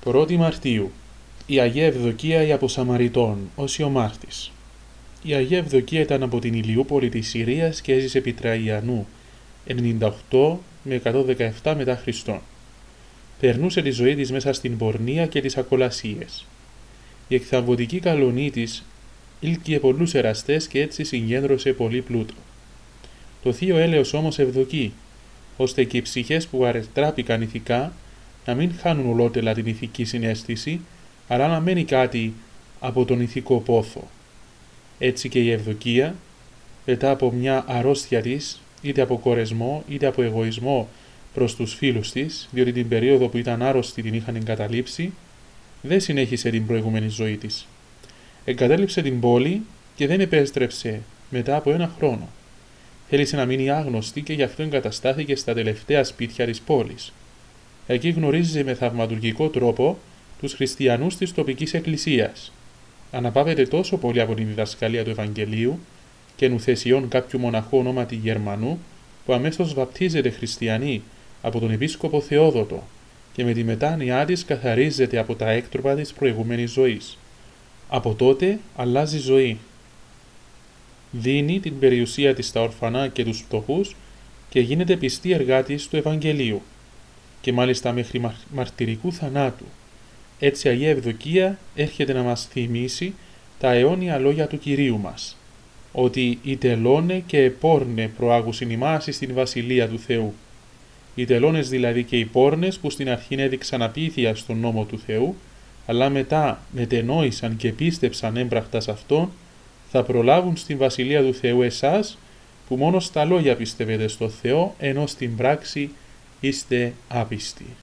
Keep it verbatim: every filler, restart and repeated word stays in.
πρώτη Μαρτίου. Η Αγία Ευδοκία η Αποσαμαριτών, ως Ιωμάρτης. Η Αγία Ευδοκία ήταν από την Ηλιούπολη της Συρίας και έζησε επί Τραϊανού ενενήντα οκτώ με εκατόν δεκαεπτά μετά Χριστόν. Περνούσε τη ζωή της μέσα στην πορνεία και τις ακολασίες. Η εκθαμβωτική καλονή της ήλκυε πολλούς εραστές και έτσι συγκέντρωσε πολύ πλούτο. Το θείο έλεος όμως ευδοκεί, ώστε και οι ψυχές που αρετράπηκαν ηθικά να μην χάνουν ολότελα την ηθική συναίσθηση, αλλά να μένει κάτι από τον ηθικό πόθο. Έτσι και η Ευδοκία, μετά από μια αρρώστια της, είτε από κορεσμό είτε από εγωισμό προς τους φίλους της, διότι την περίοδο που ήταν άρρωστη την είχαν εγκαταλείψει, δεν συνέχισε την προηγούμενη ζωή της. Εγκατέλειψε την πόλη και δεν επέστρεψε μετά από ένα χρόνο. Θέλησε να μείνει άγνωστη και γι' αυτό εγκαταστάθηκε στα τελευταία σπίτια της πόλης. Εκεί γνωρίζει με θαυματουργικό τρόπο τους χριστιανούς της τοπικής εκκλησίας. Αναπαύεται τόσο πολύ από την διδασκαλία του Ευαγγελίου και νουθεσιών κάποιου μοναχού ονόματι Γερμανού, που αμέσως βαπτίζεται χριστιανή από τον επίσκοπο Θεόδοτο και με τη μετάνοιά της καθαρίζεται από τα έκτροπα της προηγούμενης ζωής. Από τότε αλλάζει ζωή. Δίνει την περιουσία της στα ορφανά και τους φτωχούς και γίνεται πιστή εργάτης του Ευαγγελίου, και μάλιστα μέχρι μαρτυρικού θανάτου. Έτσι η Αγία Ευδοκία έρχεται να μας θυμίσει τα αιώνια λόγια του Κυρίου μας, ότι οι τελώνε και επόρνε προάγουσιν ημάς στην Βασιλεία του Θεού. Οι τελώνες δηλαδή και οι πόρνες που στην αρχήν έδειξαν απίθεια στον νόμο του Θεού, αλλά μετά μετενόησαν και πίστεψαν έμπρακτα σε Αυτόν, θα προλάβουν στην Βασιλεία του Θεού εσάς που μόνο στα λόγια πιστεύετε στο Θεό, ενώ στην πράξη είστε άπιστοι.